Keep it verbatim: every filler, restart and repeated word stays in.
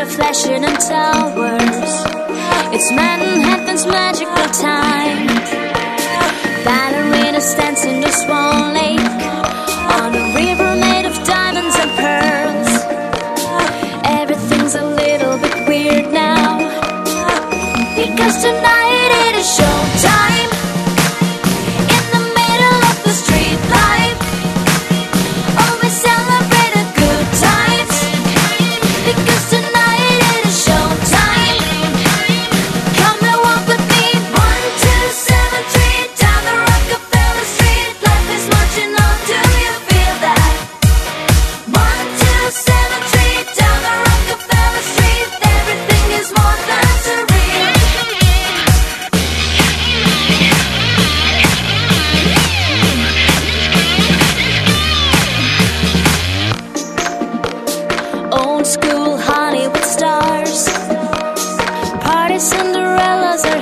are flashing in towers. It's Manhattan's magical time. Ballerinas dance in the Swan Lake on a river made of diamonds and pearls. Everything's a little bit weird now, because tonight it is showtime. In the middle of the street life, always celebrate the good times, because tonight it is showtime. Come and walk with me, one two seven three down the Rockefeller Street. Life is marching on, do you feel that? One two seven three down the Rockefeller Street. Everything is more than surreal. Old school Hollywood stars, party Cinderellas